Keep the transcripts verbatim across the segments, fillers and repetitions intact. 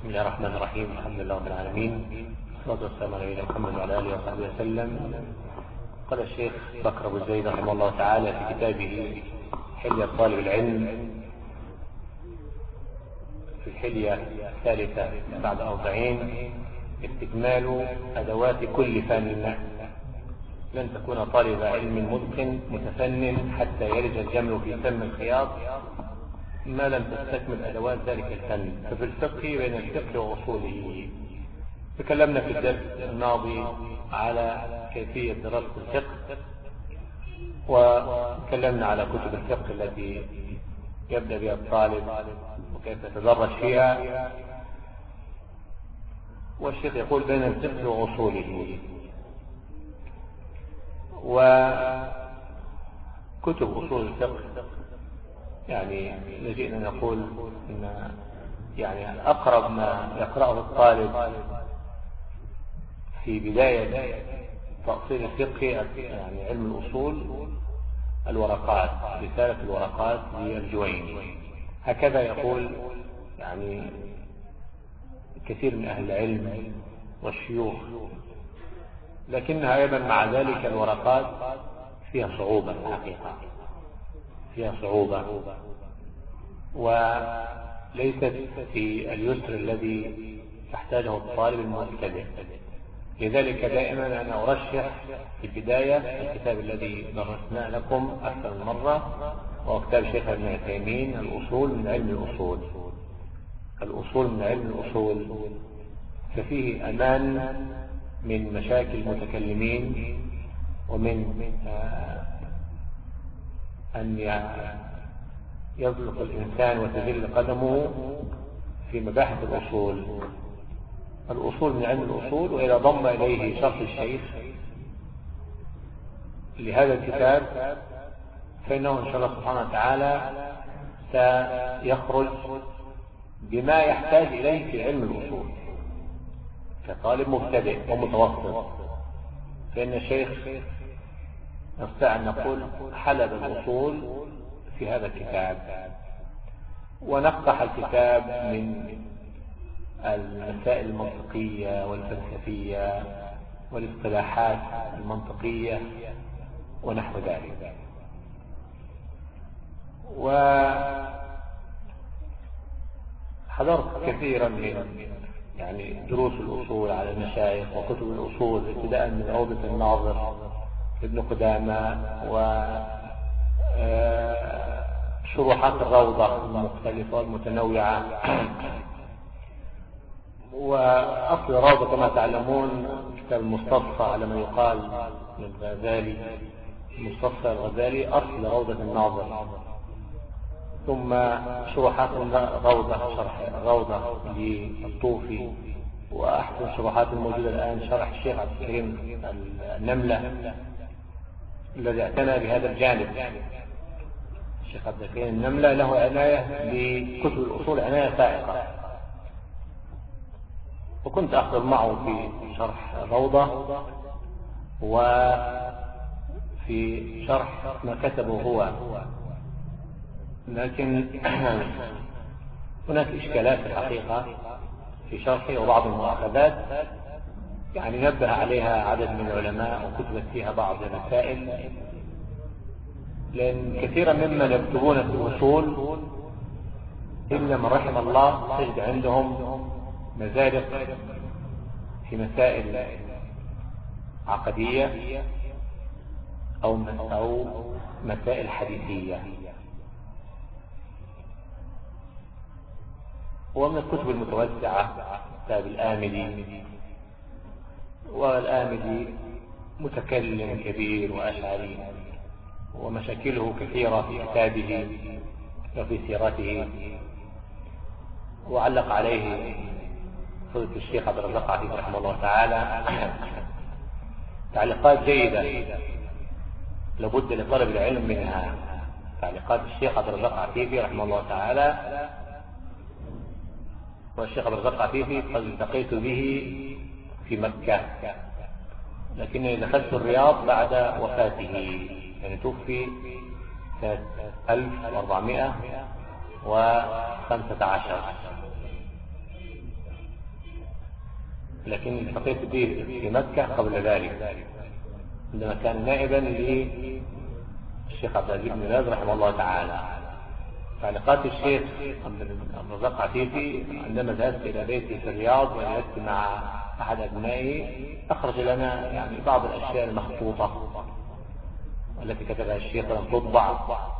بسم الله الرحمن الرحيم. الحمد لله رب العالمين، والصلاة والسلام على نبينا محمد وعلى آله وصحبه وسلم. قال الشيخ بكر أبو زيد رحمه الله تعالى في كتابه حلية طالب العلم في الحلية الثالثة بعد أربعين: استكمال أدوات كل فن. لن تكون طالب علم متقن متفنن حتى يلج الجمل في سم الخياط ما لم تستكمل أدوات ذلك الفن. ففي الفقه بين الفقه وأصوله. تكلمنا في الدرس الماضي على كيفية دراسة الفقه، وتكلمنا على كتب الفقه التي يبدأ بها الطالب وكيف يتدرج فيها. والشيخ يقول بين الفقه وأصوله. وكتب أصول الفقه يعني لجئنا نقول إن يعني أقرب ما يقرأه الطالب في بداية تأصيل الفقه يعني علم الأصول الورقات، رسالة الورقات للجويني. هكذا يقول يعني كثير من أهل العلم والشيوخ، لكنها أيضا مع ذلك الورقات فيها صعوبة الحقيقة، فيها صعوبة وليست في اليسر الذي يحتاجه الطالب المبتدئ. لذلك دائما أنا أرشح في البداية الكتاب الذي درسناه لكم أكثر من مرة، وهو كتاب شيخ ابن عثيمين الأصول من علم الأصول. الأصول من علم الأصول، ففيه أمان من مشاكل المتكلمين ومن أن يضلق الإنسان وتذل قدمه في مباحث الأصول. الأصول من علم الأصول، وإذا ضم إليه شرح الشيخ لهذا الكتاب فإنه إن شاء الله سبحانه وتعالى سيخرج بما يحتاج إليه في علم الأصول كطالب مبتدئ ومتوسط. فإن الشيخ نستطيع أن نقول حلب الأصول في هذا الكتاب، ونقح الكتاب من المسائل المنطقية والفلسفية والاصطلاحات المنطقية ونحو ذلك. وحضرت كثيرا من يعني دروس الأصول على المشايخ وكتب الأصول، ابتداء من روضة الناظر ابن قدامة وشروحات الروضة المختلفة والمتنوعة. وأصل الروضة كما تعلمون كتاب المستصفى على ما يقال من الغزالي، المستصفى الغزالي أصل روضة الناظر، ثم شروحات الروضة شرح الروضة للطوفي، وأحسن شروحات الموجودة الآن شرح الشيخ عبد الكريم النملة الذي اعتنى بهذا الجانب. الشيخ عبد الكريم النملة له عناية بكتب الأصول عناية فائقة، وكنت أحضر معه في شرح الروضة وفي شرح ما كتبه هو، لكن هناك إشكالات في الحقيقة في شرحه وبعض المؤاخذات يعني نبه عليها عدد من العلماء وكتبت فيها بعض المسائل، لأن كثيرا ممن يكتبون في الأصول إلا من رحم الله تجد عندهم مزادق في مسائل عقدية أو أو مسائل حديثية. ومن الكتب المتوسعة كتاب الآمدي، والآمدي متكلم كبير وأشعري ومشاكله كثيرة في كتابه وفي سيرته، وعلق عليه فضيلة الشيخ عبد الرزاق عفيفي رحمه الله تعالى تعليقات جيدة لابد لطلب العلم منها. تعليقات الشيخ عبد الرزاق عفيفي رحمه الله تعالى، والشيخ عبد الرزاق عفيفي قد التقيت به في مكة، لكنني دخلت الرياض بعد وفاته، يعني توفي سنة ألف وأربعمائة وخمسة عشر. لكن التقيت به في مكة قبل ذلك عندما كان نائبا للشيخ عبد العزيز بن باز رحمه الله تعالى. تعليقات الشيخ عبد الرزاق عفيفي عندما ذهبت إلى بيتي في الرياض وجلست مع أحد أبنائي أخرج لنا يعني بعض الأشياء المخطوطة التي كتبها الشيخ لم تطبع،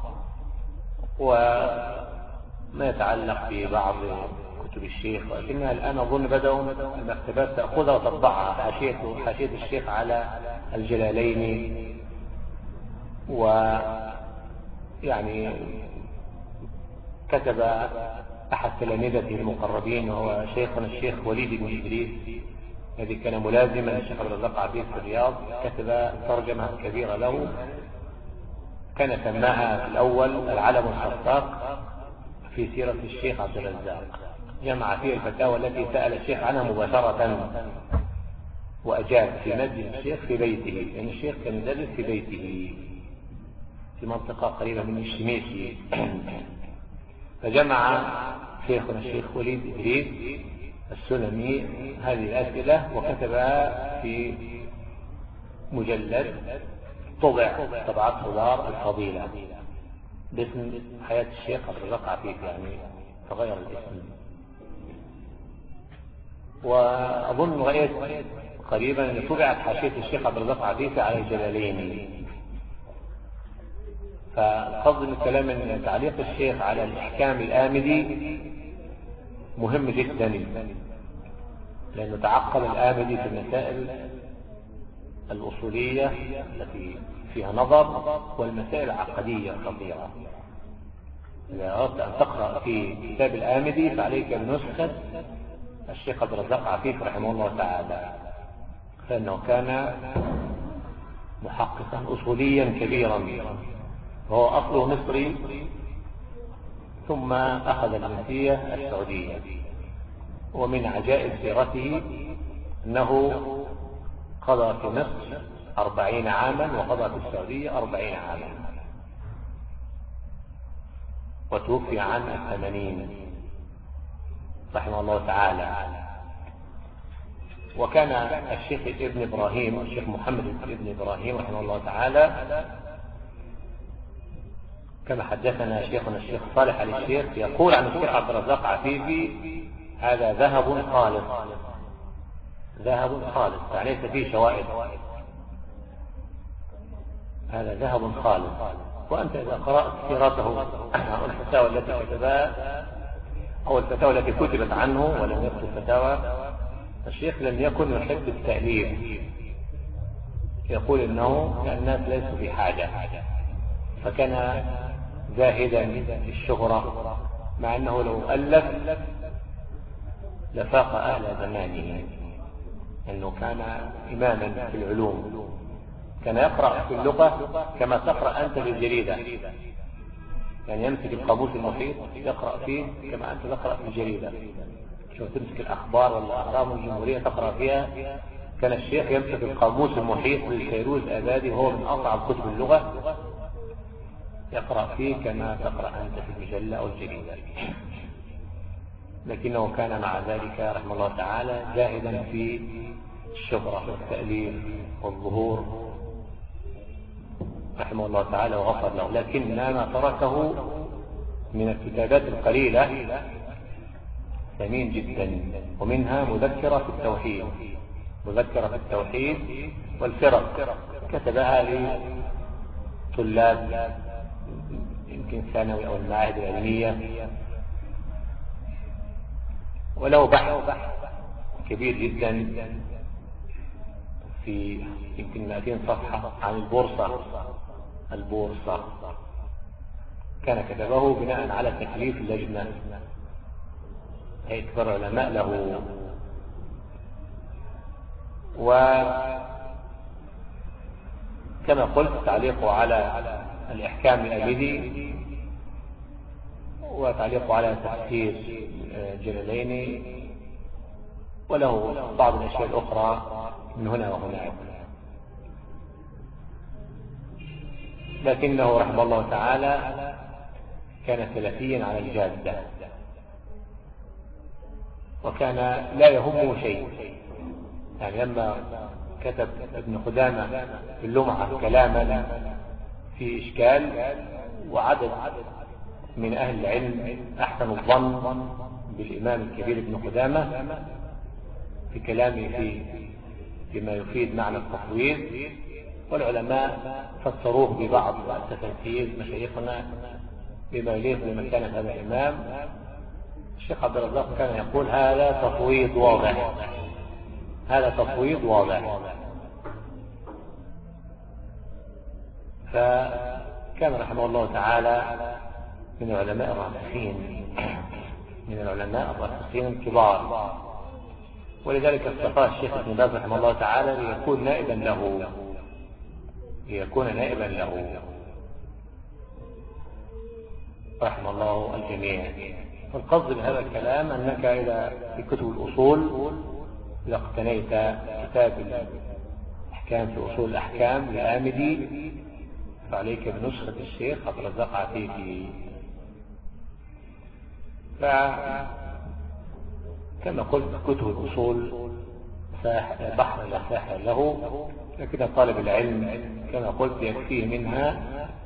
وما يتعلق ببعض كتب الشيخ، ولكنها الآن أظن بدأوا المكتبات تأخذها وتطبعها. حاشية حاشية الشيخ على الجلالين، ويعني كتب أحد تلامذته المقربين وهو شيخنا الشيخ وليد بن إدريس الذي كان ملازما للشيخ عبد الرزاق عفيفي في الرياض، كتب ترجمة كبيرة له كان سماها في الأول العلم الخفاق في سيرة الشيخ عبد الرزاق، جمع فيه الفتاوى التي سأل الشيخ عنها مباشرة وأجاب في مسجد الشيخ في بيته، لأن يعني الشيخ كان يدرس في بيته في منطقة قريبة من الشميسي. فجمع شيخنا الشيخ وليد إدريس السلمي هذه الأسئلة وكتبها في مجلد طبع طبعته دار الفضيلة باسم حياة الشيخ عبد الرزاق عفيفي، يعني تغير الاسم. وأظن رأيت قريبا أن طبعت حاشية الشيخ عبد الرزاق عفيفي على الجلالين. فقصد من الكلام أن تعليق الشيخ على الإحكام الآمدي مهم جدا، لأنه تعقب الآمدي في المسائل الأصولية التي فيها نظر والمسائل العقدية الخطيرة. إذا أردت أن تقرأ في كتاب الآمدي فعليك بنسخة الشيخ عبد الرزاق عفيفي رحمه الله تعالى، فإنه كان محققا أصوليا كبيرا، وهو أصله مصري ثم أخذ الجنسية السعودية. ومن عجائب سيرته أنه قضى في مصر أربعين عاما وقضى في السعودية أربعين عاما، وتوفي عام الثمانين رحمه الله تعالى. وكان الشيخ ابن إبراهيم الشيخ محمد ابن إبراهيم رحمه الله تعالى كما حدثنا شيخنا الشيخ صالح علي الشيخ يقول عن الشيخ عبد الرزاق عفيفي هذا ذهب خالص، ذهب خالص فليس فيه شوائب، هذا ذهب خالص. وأنت إذا قرأت سيرته أو الفتاوى التي كتبها أو الفتاوى التي كتبت عنه ولم يكتب فتاوى، الشيخ لم يكن يحب التأليف، يقول إنه الناس ليسوا في حاجة، فكان زاهدا في الشهرة، مع أنه لو ألف لفاق أهل زمانه، أنه كان إماما في العلوم، كان يقرأ في اللغة كما تقرأ أنت في الجريدة، يعني يمسك القاموس المحيط يقرأ فيه كما أنت تقرأ في الجريدة، شو تمسك الأخبار والأهرام الجمهورية تقرأ فيها. كان الشيخ يمسك القاموس المحيط للفيروز أبادي وهو من أصعب كتب اللغة، يقرأ فيه كما تقرأ أنت في المجلة أو الجريدة، لكنه كان مع ذلك رحمه الله تعالى جاهدا في الشهرة والتأليف والظهور رحمه الله تعالى وغفر له. لكن ما تركه من الكتابات القليلة ثمين جدا، ومنها مذكرة في التوحيد، مذكرة في التوحيد والفرق، كتبها لطلاب يمكن ثانوي أو المعاهد العلمية، وله بحث كبير جدا في يمكن مئتين صفحة عن البورصة. البورصة كان كتبه بناء على تكليف اللجنة، هي كبار علماء له. وكما قلت تعليقه على الإحكام الأبدي وتعليقه على تفسير جلالين، وله بعض الأشياء الأخرى من هنا وهناك، لكنه رحمه الله تعالى كان سلفيا على الجادة، وكان لا يهمه شيء يعني لما كتب ابن قدامة في اللمعة كلاما في إشكال، وعدد من أهل العلم أحسن الظن بالإمام الكبير ابن قدامة في كلامه في فيما يفيد معنى التفويض، والعلماء فسروه ببعض التفاسير مشايخنا بما يليق بمكانة هذا الإمام. الشيخ عبد الرزاق كان يقول هذا تفويض واضح، هذا تفويض واضح. فكان رحمه الله تعالى من العلماء الراسخين من العلماء الراسخين الكبار، ولذلك اصطفاه الشيخ ابن باز رحمه الله تعالى ليكون نائبا له ليكون نائبا له رحمه الله الجميع. والقصد بهذا الكلام أنك إذا في كتب الأصول إذا اقتنيت كتاب الأحكام في أصول الأحكام لآمدي فعليك بنسخة الشيخ عبد الرزاق عفيفي. فكما قلت كتب الأصول بحر لا ساحل له، لكن طالب العلم كما قلت يكفيه منها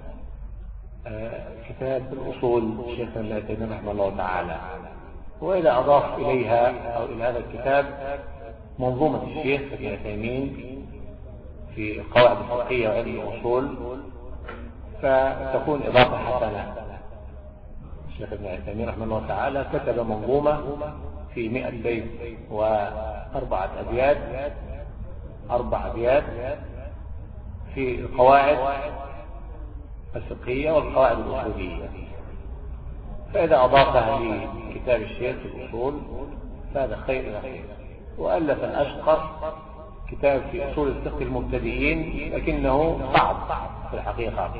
كتاب الأصول شيخنا ابن تيمية رحمه الله تعالى. وإذا أضاف إليها أو إلى هذا الكتاب منظومة الشيخ ابن تيمية في القواعد الفقهية وعلم الأصول فتكون إضافة حسنة. الشيخ ابن تيمية رحمه الله تعالى كتب منظومة في مئة بيت وأربعة أبيات أربع أبيات في القواعد الفقهية والقواعد الأصولية، فإذا أضافها لكتاب الشيخ في الأصول فهذا خير إلى خير. وألف الأشقر كتاب في أصول الفقه المبتدئين، لكنه صعب في الحقيقة،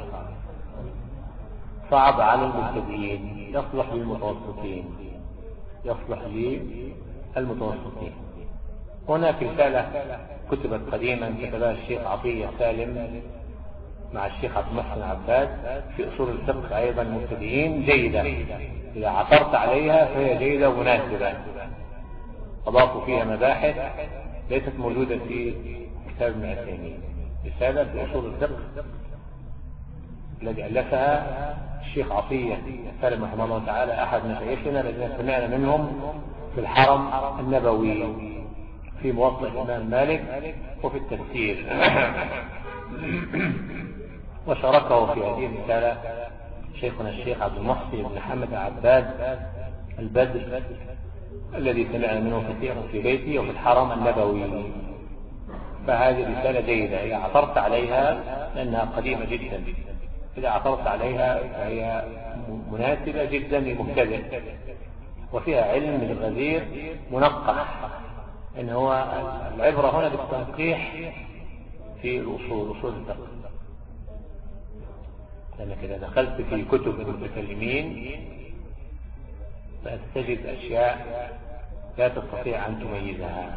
صعب على المبتدئين، يصلح للمتوسطين يصلح للمتوسطين. هناك رسالة كتبت قديما كتبها الشيخ عطية سالم مع الشيخ عبد المحسن عباد في أصول الفقه أيضا مبتدئين جيدة، إذا عثرت عليها فهي جيدة ومناسبة. أضافوا فيها مباحث ليست موجودة في كتاب ابن عثيمين. رسالة في أصول الفقه الذي ألفها الشيخ عطية سالم رحمه الله تعالى أحد مشايخنا الذين سمعنا منهم في الحرم النبوي في موطئ الإمام مالك وفي التفسير. وشاركه في هذه الرسالة شيخنا الشيخ عبد المحسن بن حمد عباد البدر الذي سمعنا منه كثيرا في بيتي وفي الحرم النبوي. فهذه الرسالة جيدة إذا عثرت عليها لأنها قديمة جدا، إذا عثرت عليها فهي مناسبة جدا للمبتدئ، وفيها علم الغزير منقح. إن هو العبرة هنا بالتنقيح في الأصول أصول الفقه، لأنك إذا دخلت في كتب المتكلمين ستجد أشياء لا تستطيع أن تميزها.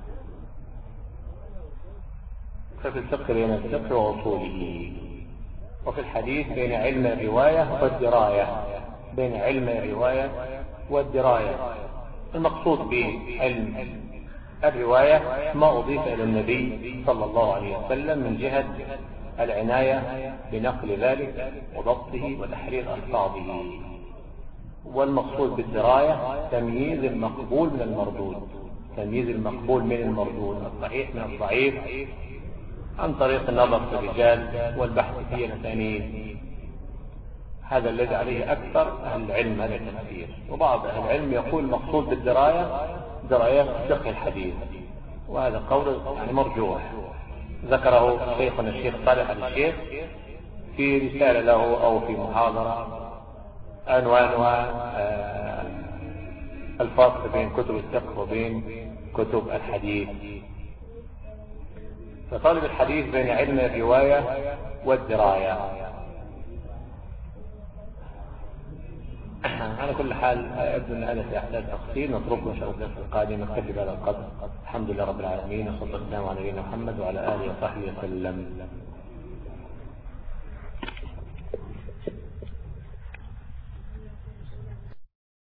ففي الفقه بين الفقه وأصوله، وفي الحديث بين علم الرواية والدراية بين علم الرواية والدراية. المقصود بعلم الرواية ما أضيف إلى النبي صلى الله عليه وسلم من جهة العناية بنقل ذلك وضبطه وتحرير ألفاظه. والمقصود بالدراية تمييز المقبول من المردود، تمييز المقبول من المردود، الصحيح من الضعيف، عن طريق النظر في الرجال والبحث في الأسانيد. هذا الذي عليه أكثر أهل العلم هذا التفسير. وبعض أهل العلم يقول المقصود بالدراية دراية فقه الحديث، وهذا قول يعني مرجوح ذكره شيخنا الشيخ صالح الشيخ في رسالة له أو في محاضرة عنوانها آه الفرق بين كتب الفقه وبين كتب الحديث. فطالب الحديث بين علم الرواية والدراية. على كل حال يبدو أن هذا سيحتاج تفصيل، نتركه إن شاء الله في القادم. نكتفي بهذا القدر. الحمد لله رب العالمين، وصلى الله على نبينا محمد وعلى آله وصحبه وسلم.